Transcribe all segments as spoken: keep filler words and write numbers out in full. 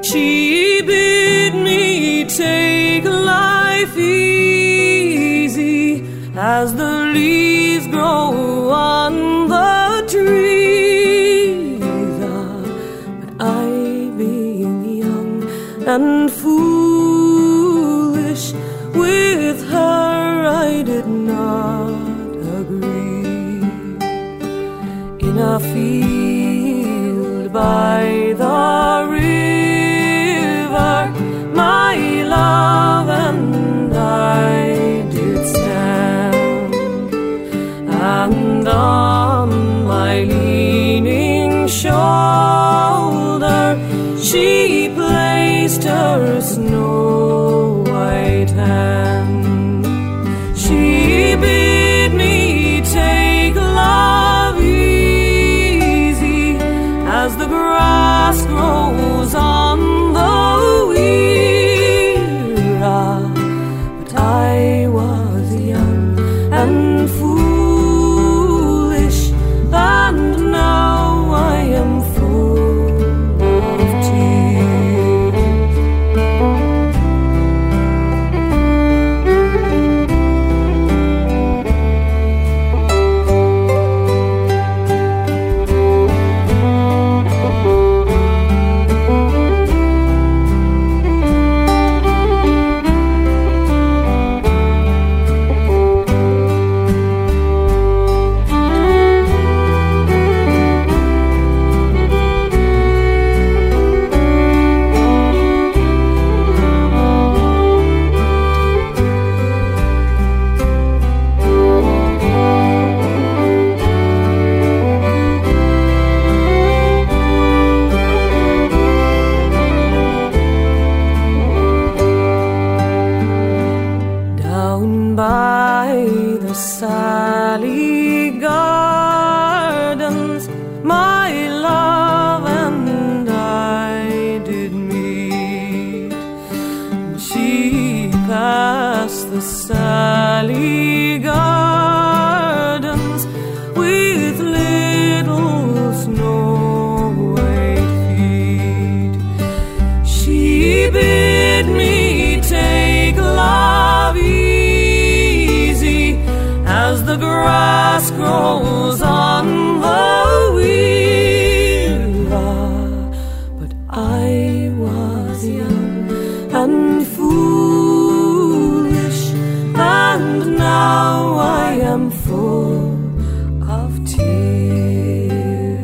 She bid me take life easy as the leaves grow on the trees. Ah, but I, being young and foolish, with her I did not agree. In a field by the river, my love and I did stand, and on my leaning shoulder she placed her snow white hand. She bid me take love easy as the grass grows on the weir. Ah, but I was young and foolish, and now I am full of tears. Down by the Sally Gardens, my love and I did meet. She passed the Sally Gardens with little snow white feet. She bid me take love easy as the grass grows on the weir. Ah, but I was young and foolish, and now I am full of tears.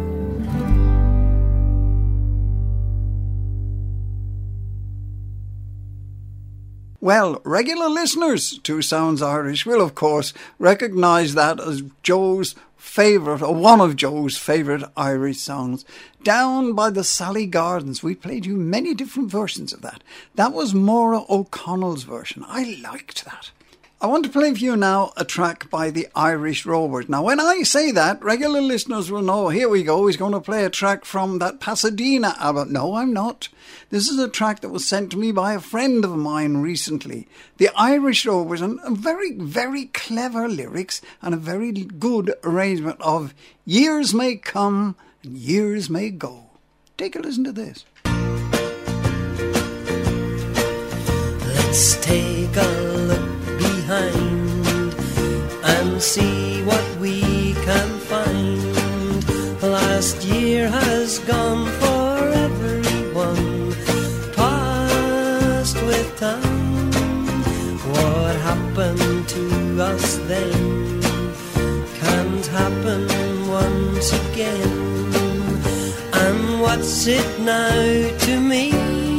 Well, regular listeners to Sounds Irish will, of course, recognise that as Joe's favourite, or one of Joe's favourite Irish songs. Down by the Sally Gardens. We played you many different versions of that. That was Maura O'Connell's version. I liked that. I want to play for you now a track by the Irish Rovers. Now, when I say that, regular listeners will know, here we go, he's going to play a track from that Pasadena album. No, I'm not. This is a track that was sent to me by a friend of mine recently. The Irish Rovers, and very, very clever lyrics and a very good arrangement of Years May Come and Years May Go. Take a listen to this. Let's take a look behind and see what we can find. Last year has gone for everyone, past with time. What happened to us then can't happen once again. And what's it now to me?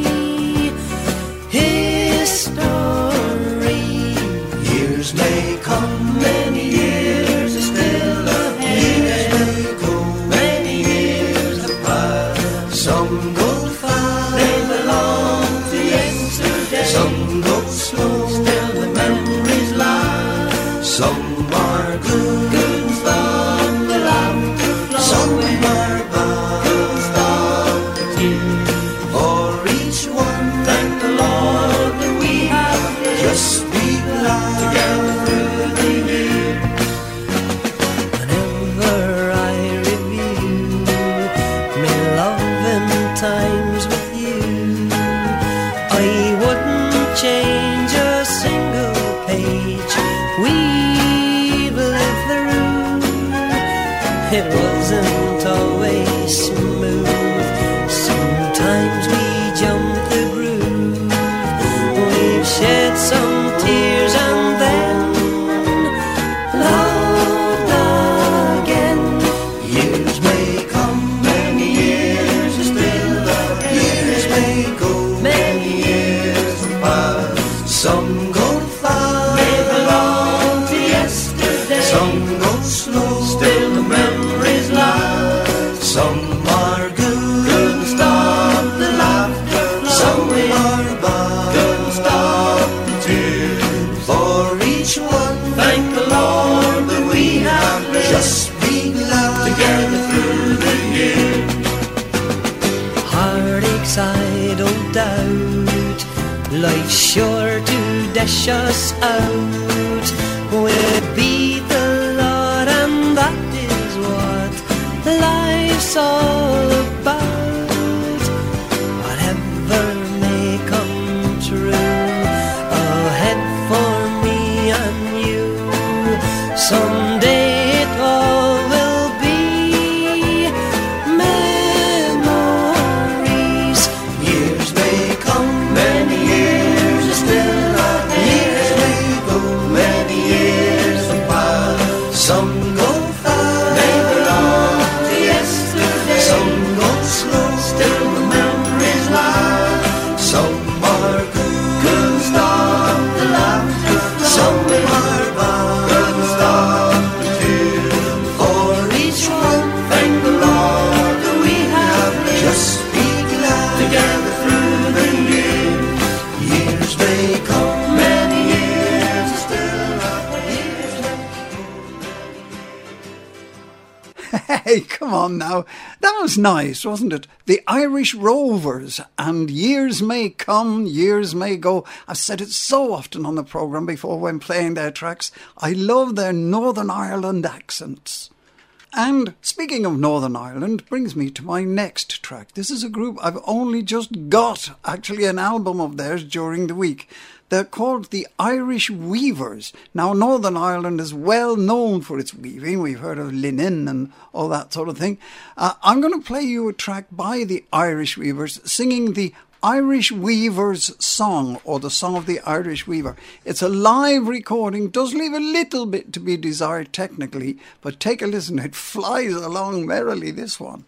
History. Years may come, many years are still ahead. Years may go, many years have passed. Some go fast, they belong to yesterday. Some go slow, still the memories last. Some are good, good and from the laughter flowing. Some are bad, good and stop the tears. For each one, thank the Lord that we have lived. Just be glad together through the year. Whenever I review my loving times with you, change a single page, we've lived through. It wasn't always smooth. Sometimes we jumped the groove. We've shed some tears and then loved again. Years may come, many years still the years may go, many years pass. Some go fast, they belong to yesterday. Some go slow, still the memories last. Some are good, couldn't stop the laughter. Some are bad, couldn't stop the tears. For each one, thank the Lord that we have just been glad together through the years. Heartaches I don't doubt, life's sure to dash us out. We'll beat the Lord and that is what life's all about. Whatever may come true, ahead for me and you. Someday it all will be memories. Years may come, many years still are years may go, many years pass. Some go fast, they belong to yesterday. Some go slow, still the memories last. Some are good, couldn't stop the laughter. Some are bad, couldn't stop the tears. For each one, thank the Lord that we have just been glad together through the years. Years may come, many years still are years may Hey, come on now. That was nice, wasn't it? The Irish Rovers and Years May Come, Years May Go. I've said it so often on the programme before when playing their tracks. I love their Northern Ireland accents. And speaking of Northern Ireland brings me to my next track. This is a group I've only just got, actually an album of theirs during the week. They're called the Irish Weavers. Now, Northern Ireland is well known for its weaving. We've heard of linen and all that sort of thing. Uh, I'm going to play you a track by the Irish Weavers singing the Irish Weaver's Song, or the Song of the Irish Weaver. It's a live recording, does leave a little bit to be desired technically, but take a listen. It flies along merrily, this one.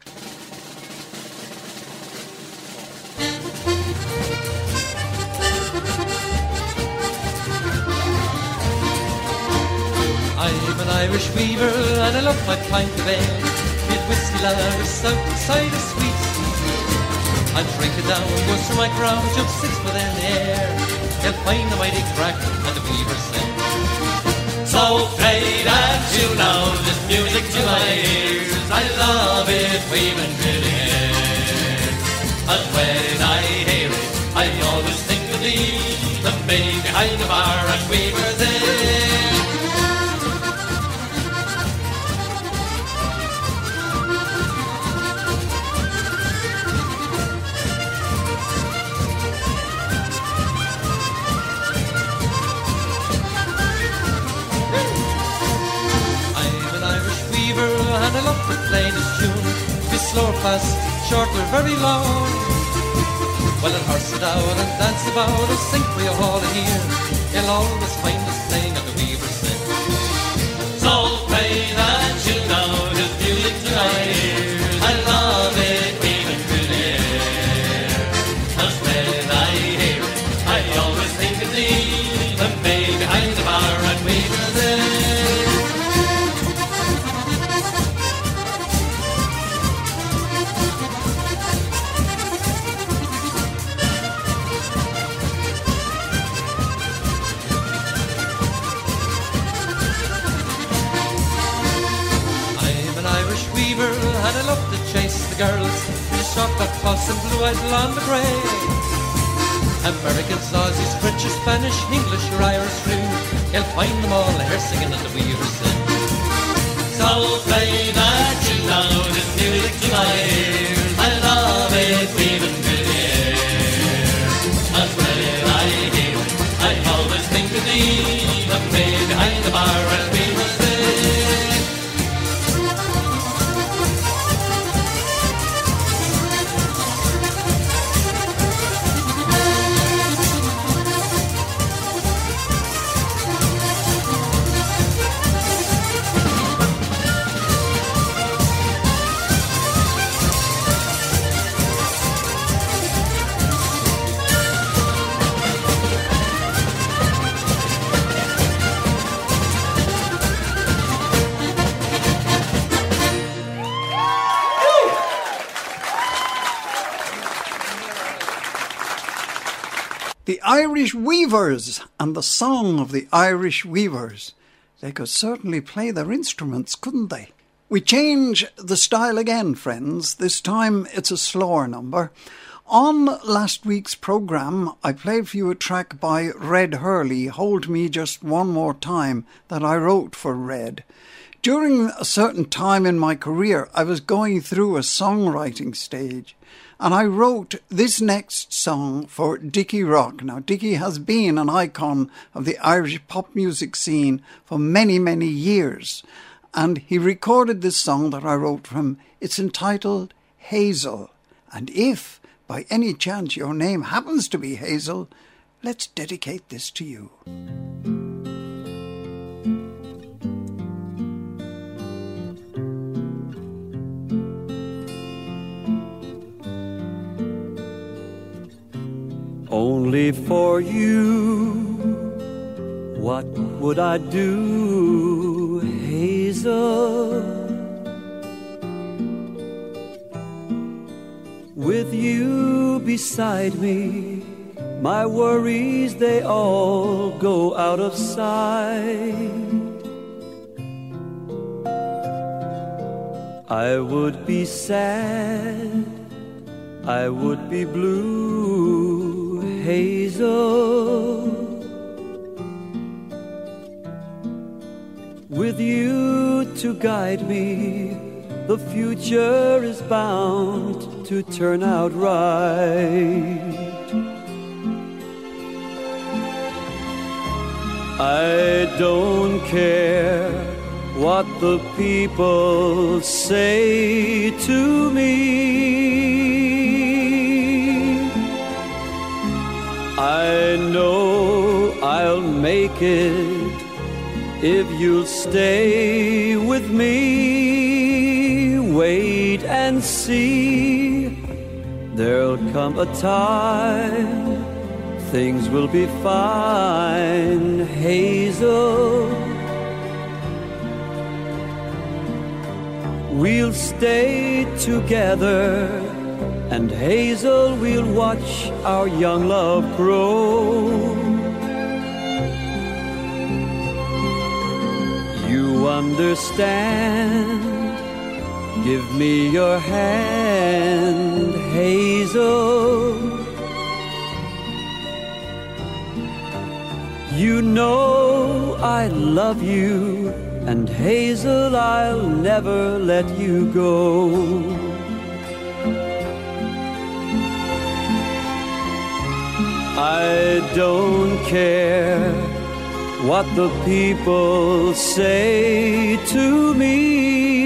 I'm an Irish weaver and I love my pint of ale, with whiskey lager, south side of sweet. I'll drink it down, goes through my crown, jump six foot in the air. You'll find the mighty crack and the weaver sing. So play that tune now, this music to my ears. I love it, weaving really here. And when I hear it, I always think of thee, the maid behind the bar and weavers in. And I love to play this tune, be slow or fast, short or very long. Well, I'll horse it out and dance about and sing for you all to hear. You'll always find us playing at the Weaver's Inn. So play that tune now, this music to my ears. I love it, weaving through the air. And when I hear it, I always think of thee, the maid behind the bar at Weaver's Inn. And I love to chase the girls with chocolate puffs and blue-eyed blonde or grey. Americans, Aussies, French, Spanish, English or Irish too. You'll find them all here singing at the Weaver's Inn. So play that tune now, this music to my ears. I love it, weaving through the air. And when I hear it, The Irish Weavers and the Song of the Irish Weavers. They could certainly play their instruments, couldn't they? We change the style again, friends. This time it's a slower number. On last week's programme, I played for you a track by Red Hurley, Hold Me Just One More Time, that I wrote for Red. During a certain time in my career, I was going through a songwriting stage, and I wrote this next song for Dickie Rock. Now, Dickie has been an icon of the Irish pop music scene for many, many years, and he recorded this song that I wrote for him. It's entitled Hazel, and if by any chance your name happens to be Hazel, let's dedicate this to you. Only for you, what would I do, Hazel? With you beside me, my worries, they all go out of sight. I would be sad, I would be blue, Hazel. With you to guide me, the future is bound to turn out right. I don't care what the people say to me. I know I'll make it if you'll stay with me. Wait and see, there'll come a time things will be fine, Hazel. We'll stay together, and Hazel, we'll watch our young love grow. You understand? Give me your hand, Hazel. You know I love you, and Hazel, I'll never let you go. I don't care what the people say to me.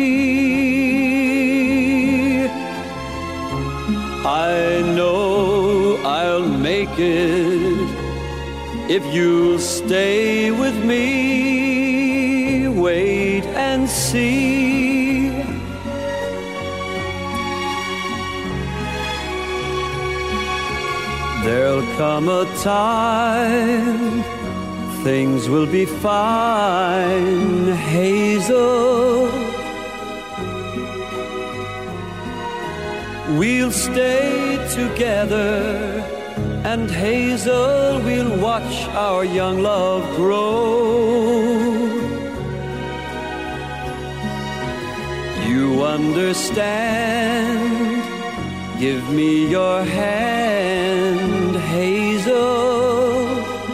I know I'll make it if you'll stay with me. Wait and see. There'll come a time things will be fine, Hazel. We'll stay together, and Hazel, we'll watch our young love grow. You understand? Give me your hand, Hazel.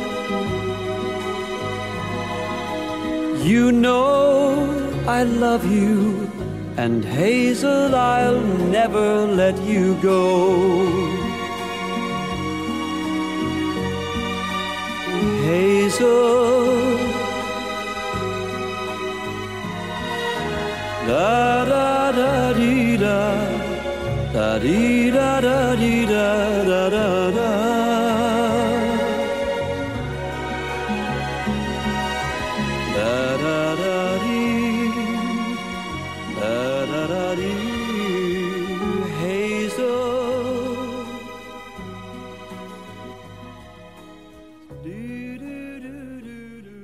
You know I love you, and Hazel, I'll never let you go. Hazel, da da da dee da, da dee da da dee da da da da.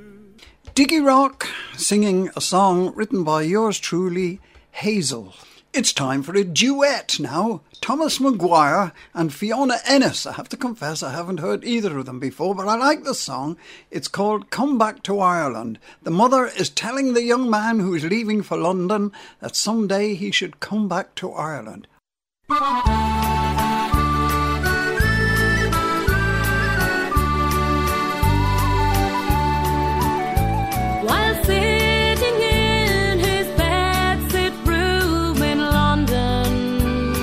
Dickie Rock singing a song written by yours truly, Hazel. It's time for a duet now. Thomas Maguire and Fiona Ennis. I have to confess I haven't heard either of them before, but I like the song. It's called Come Back to Ireland. The mother is telling the young man who is leaving for London that someday he should come back to Ireland. While sitting in his bedsit room in London,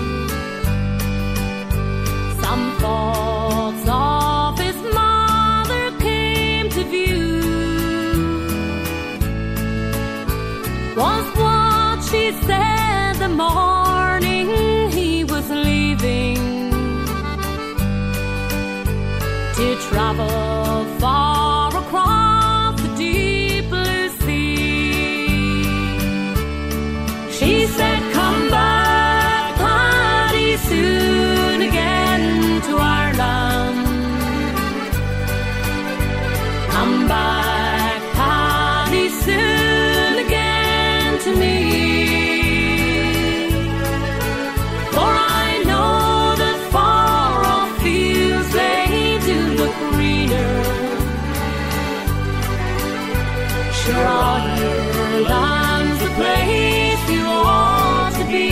some thoughts of his mother came to view. Was what she said the morning he was leaving to travel far across the deep blue sea. She said, come back, Paddy, soon again to Ireland. Come back, Paddy, soon again to me. For I know that far off fields they do look greener. Sure, Ireland's the place you ought to be.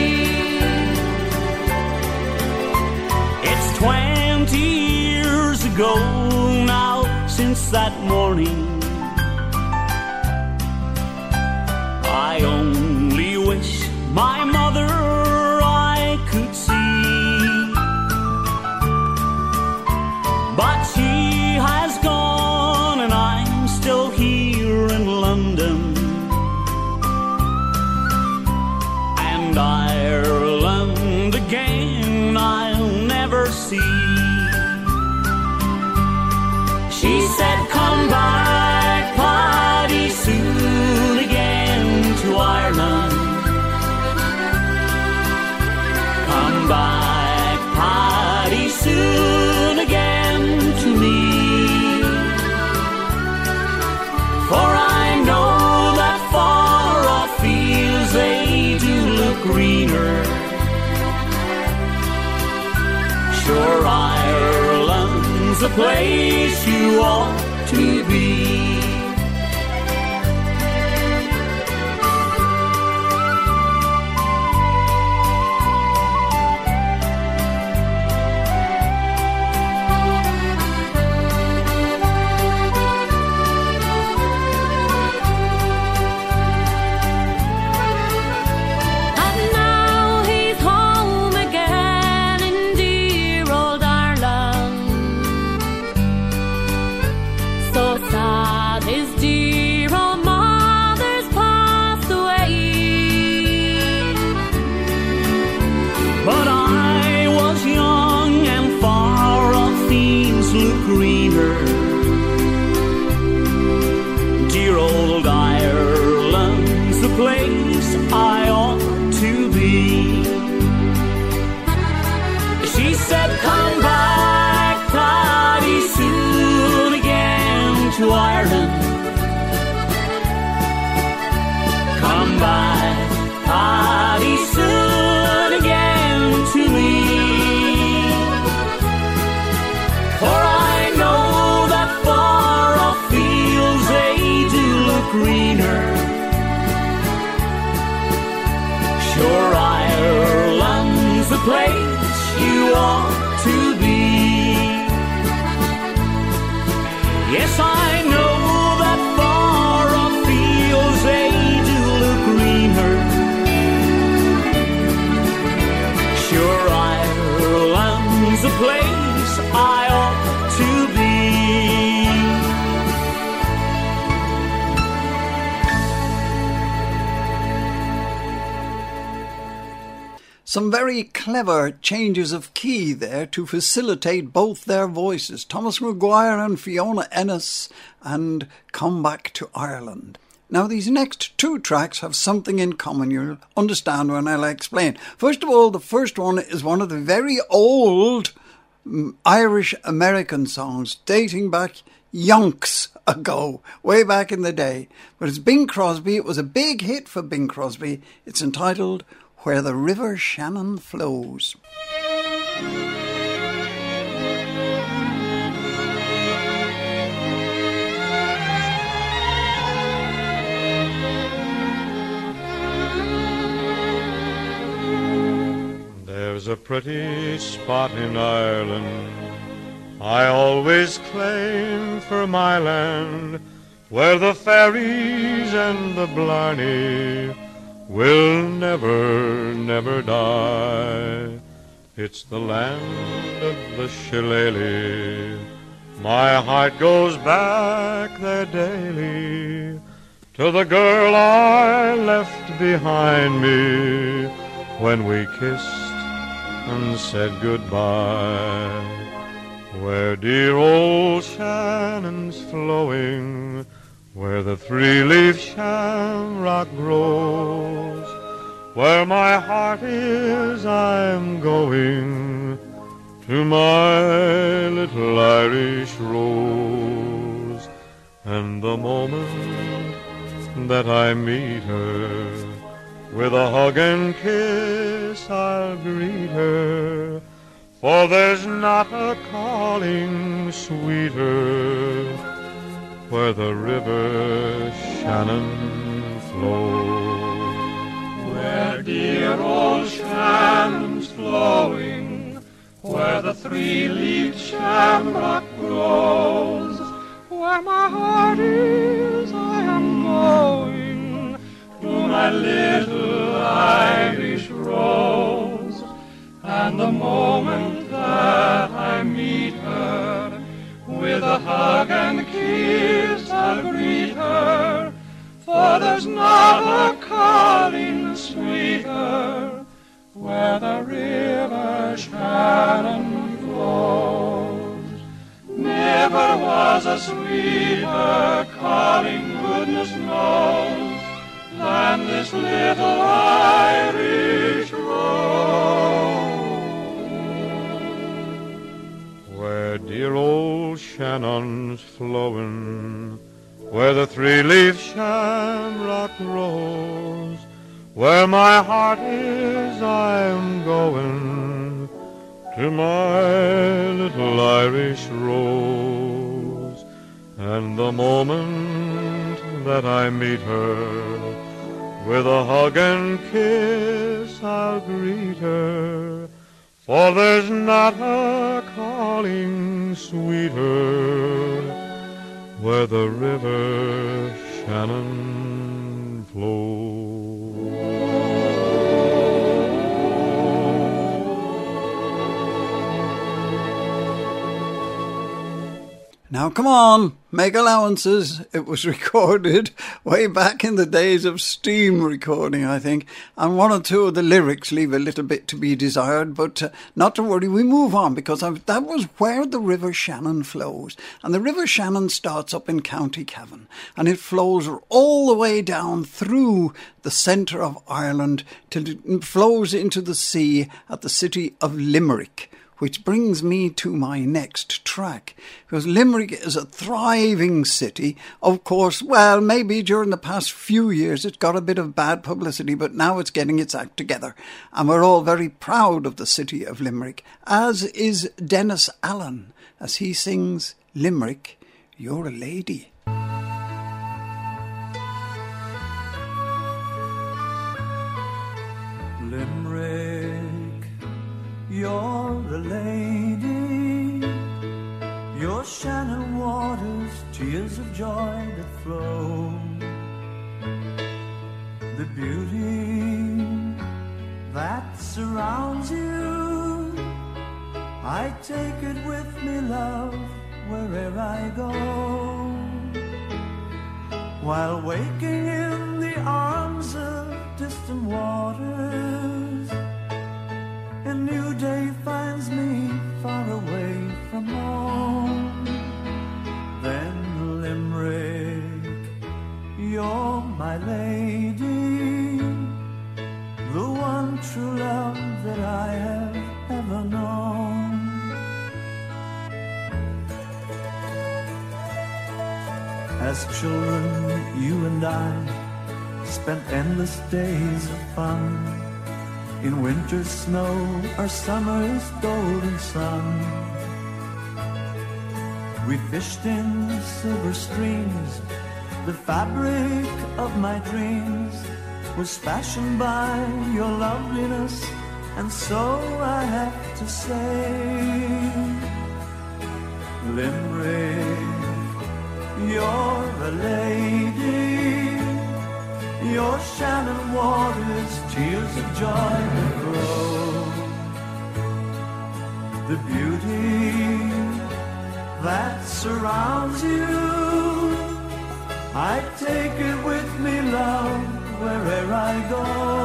It's twenty years ago now since that morning. I only wish my mother I could see, but she has gone and I'm still here in London, and Ireland again I'll never see. She said, come back, Paddy, soon again to Ireland. Come back, Paddy, soon again to me. For I know that far off fields they do look greener. Sure, Ireland's the place you ought to be. And now he's home again in dear old Ireland. So sad his dear old mother's passed away. But I was young and far off fields look greener. Dear old Ireland's the place I ought to be. She said, come back, Paddy, soon again to Ireland. Come back, Paddy, soon again to me. For I know that far off fields they do look greener. Sure, Ireland's the place you ought to be. Yes, I know that far off fields they do look greener. Sure, Ireland's the place I ought to be. Some very clever changes of key there to facilitate both their voices. Thomas Maguire and Fiona Ennis and Come Back to Ireland. Now, these next two tracks have something in common. You'll understand when I'll explain. First of all, the first one is one of the very old Irish-American songs dating back yonks ago, way back in the day. But it's Bing Crosby. It was a big hit for Bing Crosby. It's entitled Where the River Shannon Flows. There's a pretty spot in Ireland I always claim for my land, where the fairies and the blarney will never, never die. It's the land of the shillelagh. My heart goes back there daily to the girl I left behind me when we kissed and said goodbye. Where dear old Shannon's flowing, where the three-leaf shamrock grows, where my heart is I'm going to my little Irish rose. And the moment that I meet her, with a hug and kiss I'll greet her, for there's not a calling sweeter where the river Shannon flows. Where dear old Shannon's flowing, where the three-leaved shamrock grows, where my heart is I am going to my little Irish rose. And the moment that I meet her, with a hug and kiss I'll greet her, for there's not a calling sweeter where the river Shannon flows. Never was a sweeter calling, goodness knows, than this little Irish rose. Where dear old Shannon's flowing, where the three-leaf shamrock grows, where my heart is I'm going to my little Irish rose. And the moment that I meet her, with a hug and kiss I'll greet her, for there's not a calling sweeter where the river Shannon flows. Now come on, make allowances. It was recorded way back in the days of steam recording, I think, and one or two of the lyrics leave a little bit to be desired, but uh, not to worry, we move on, because I've, that was where the River Shannon flows. And the River Shannon starts up in County Cavan, and it flows all the way down through the centre of Ireland till it flows into the sea at the city of Limerick, which brings me to my next track, because Limerick is a thriving city. Of course, well, maybe during the past few years it got a bit of bad publicity, but now it's getting its act together, and we're all very proud of the city of Limerick, as is Dennis Allen, as he sings Limerick, You're a Lady. Limerick, you're a lady, your Shannon waters, tears of joy that flow. The beauty that surrounds you, I take it with me, love, wherever I go. While waking in the arms of distant waters, a new day finds me far away from home. Then Limerick, you're my lady, the one true love that I have ever known. As children, you and I spent endless days of fun, in winter's snow or summer's golden sun. We fished in silver streams. The fabric of my dreams was fashioned by your loveliness, and so I have to say, Limerick, you're a lady. Your Shannon waters, tears of joy that grow. The beauty that surrounds you, I take it with me, love, wherever I go.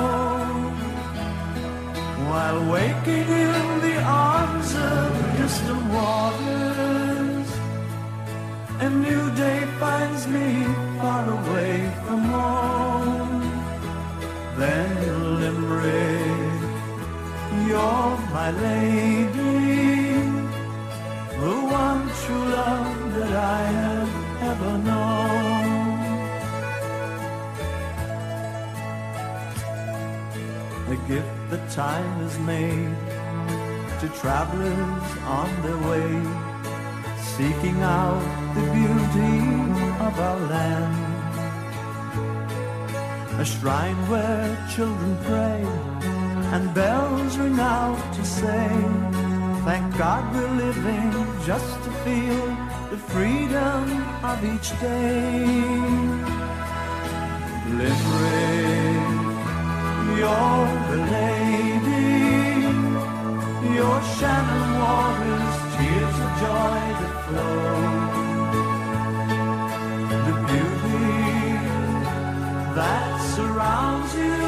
While waking in the arms of distant waters, a new day finds me far away from home. Then Limerick, you're my lady, the one true love that I have ever known. A gift that time has made to travelers on their way, seeking out the beauty of our land. A shrine where children pray and bells ring out to say, thank God we're living just to feel the freedom of each day. Limerick, you're the lady. Your Shannon waters, tears of joy that flow. The beauty that surrounds you,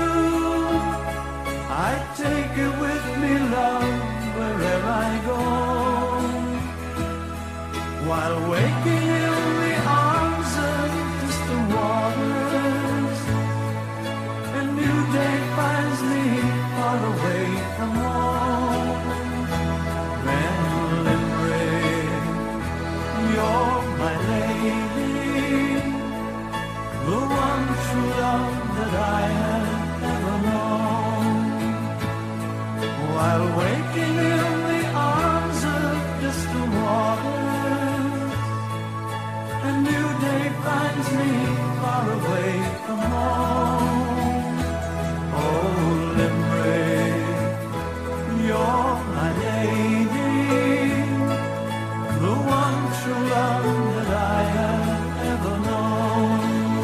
I take it with me, love, wherever I go. While waking in the arms of distant waters, a new day finds me far away from home. Then Limerick, you're my lady, the one true love that I have ever known. While waking in the arms of distant waters, a new day finds me far away from home. Oh, Limerick, you're my lady, the one true love that I have ever known.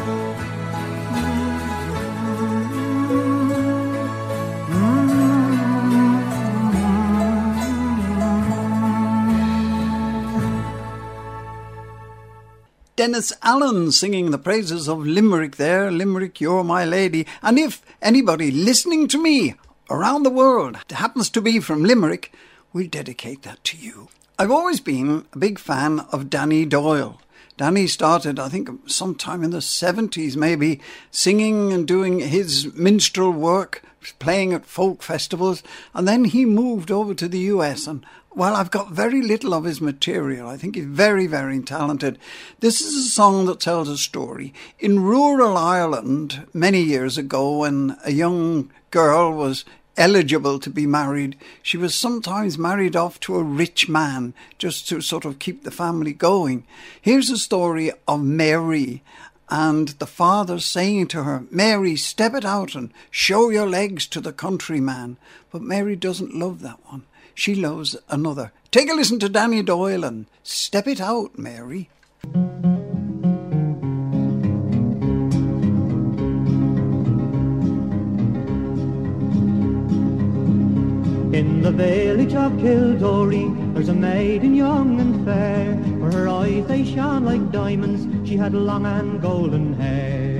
Dennis Allen singing the praises of Limerick there. Limerick, you're my lady. And if anybody listening to me around the world happens to be from Limerick, we'll dedicate that to you. I've always been a big fan of Danny Doyle. Danny started, I think, sometime in the seventies maybe, singing and doing his minstrel work, playing at folk festivals, and then he moved over to the U S, and well, I've got very little of his material. I think he's very, very talented. This is a song that tells a story. In rural Ireland, many years ago, when a young girl was eligible to be married, she was sometimes married off to a rich man just to sort of keep the family going. Here's a story of Mary and the father saying to her, Mary, step it out and show your legs to the countryman. But Mary doesn't love that one. She loves another. Take a listen to Danny Doyle and Step It Out, Mary. In the village of Kildorrery, there's a maiden young and fair, for her eyes they shone like diamonds, she had long and golden hair.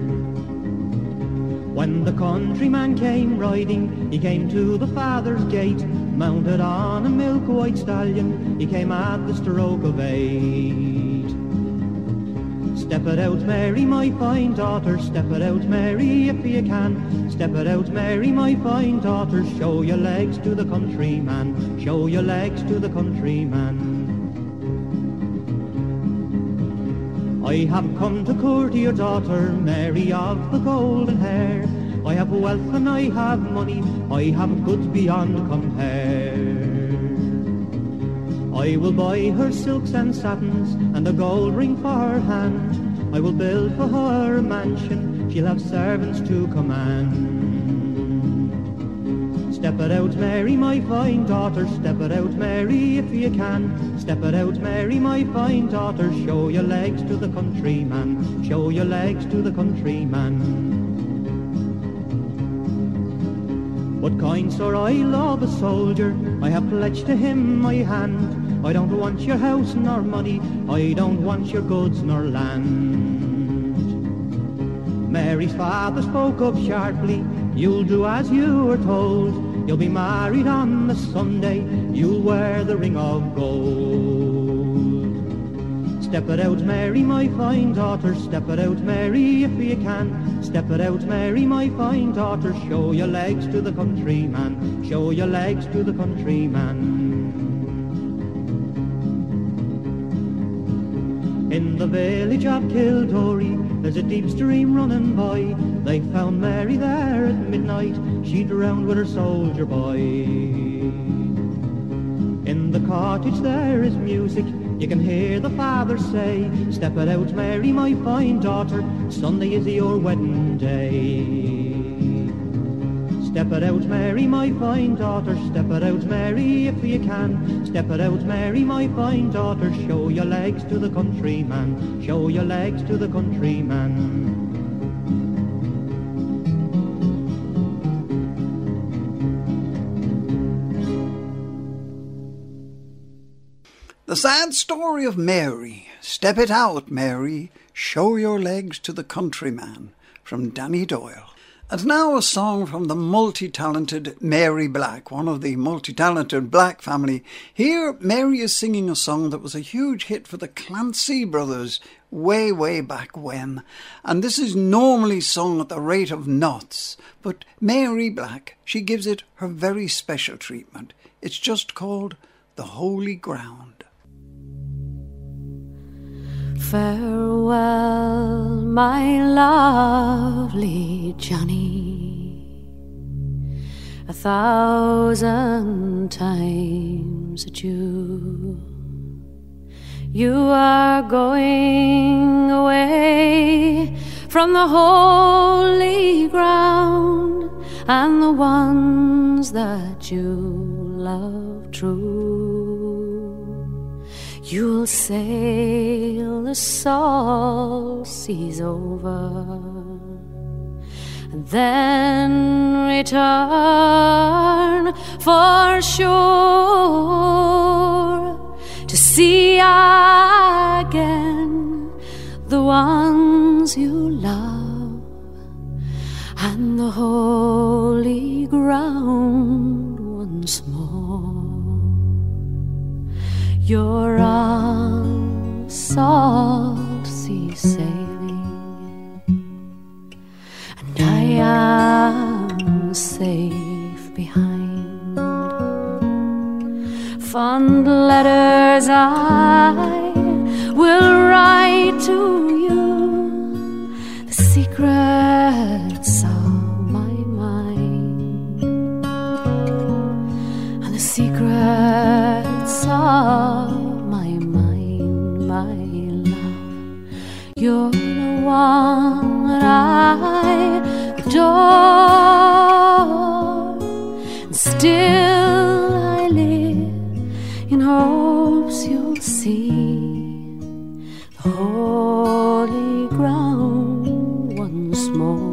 When the countryman came riding, he came to the father's gate, mounted on a milk-white stallion, he came at the stroke of eight. Step it out, Mary, my fine daughter, step it out, Mary, if you can. Step it out, Mary, my fine daughter, show your legs to the countryman, show your legs to the countryman. I have come to court your daughter, Mary of the golden hair. I have wealth and I have money, I have goods beyond compare. I will buy her silks and satins and a gold ring for her hand. I will build for her a mansion, she'll have servants to command. Step it out, Mary, my fine daughter, step it out, Mary, if you can. Step it out, Mary, my fine daughter, show your legs to the countryman, show your legs to the countryman. But kind sir, I love a soldier, I have pledged to him my hand. I don't want your house nor money, I don't want your goods nor land. Mary's father spoke up sharply, you'll do as you were told. You'll be married on the Sunday, you'll wear the ring of gold. Step it out, Mary, my fine daughter, step it out, Mary, if you can. Step it out, Mary, my fine daughter, show your legs to the countryman, show your legs to the countryman. In the village of Kildorrery, there's a deep stream running by. They found Mary there at midnight, she drowned with her soldier boy. In the cottage there is music, you can hear the father say, step it out, Mary, my fine daughter, Sunday is your wedding day. Step it out, Mary, my fine daughter, step it out, Mary, if you can. Step it out, Mary, my fine daughter, show your legs to the countryman, show your legs to the countryman. The sad story of Mary. Step it out, Mary, show your legs to the countryman, from Danny Doyle. And now a song from the multi-talented Mary Black, one of the multi-talented Black family. Here, Mary is singing a song that was a huge hit for the Clancy brothers way, way back when. And this is normally sung at the rate of knots, but Mary Black, she gives it her very special treatment. It's just called The Holy Ground. Farewell, my lovely Johnny, a thousand times adieu. You are going away from the holy ground and the ones that you love true. You'll sail the salt seas over and then return for sure to see again the ones you love and the holy ground once more. You're on salt sea sailing, and I am safe behind. Fond letters I will write to you, the secrets of my mind, and the secrets of my mind, my love. You're the one that I adore, and still I live in hopes you'll see the holy ground once more.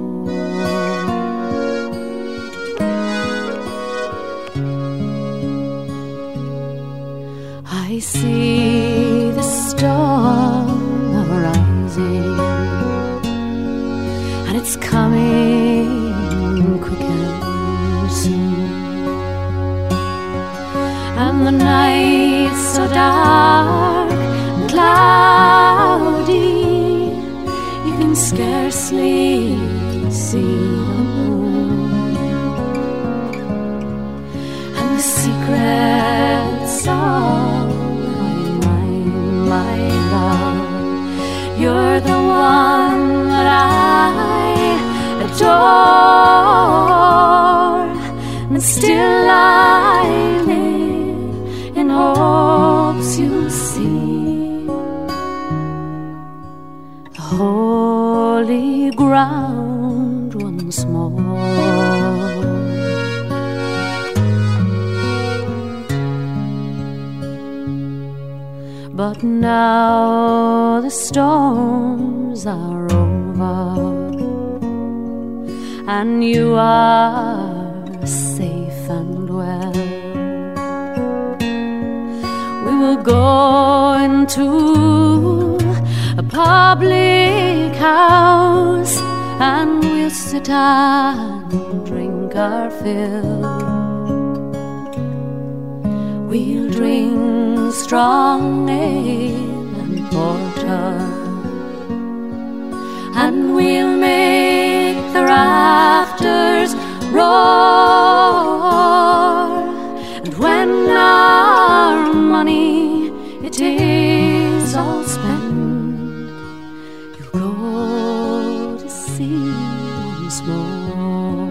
I see the storm arising, and it's coming quick and soon, and the night's so dark and cloudy you can scarcely see the moon, and the secrets of my love, you're the one that I adore. still I live in hopes you'll see the holy ground once more. But now the storms are over and you are safe and well. We will go into a public house and we'll sit and drink our fill. We'll drink strong ale and porter, and we'll make the rafters roar. And when our money it is all spent, you'll go to sea once more.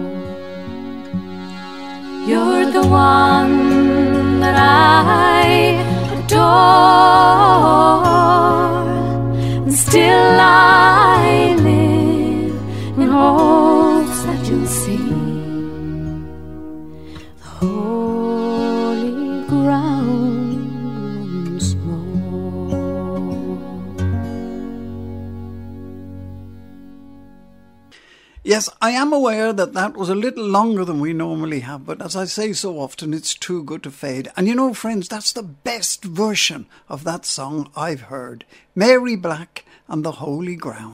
You're the one that I adore, and still I live in hopes that you'll see the holy ground once more. Yes, I am aware that that was a little longer than we normally have, but as I say so often, it's too good to fade. And you know, friends, that's the best version of that song I've heard. Mary Black and the Holy Ground.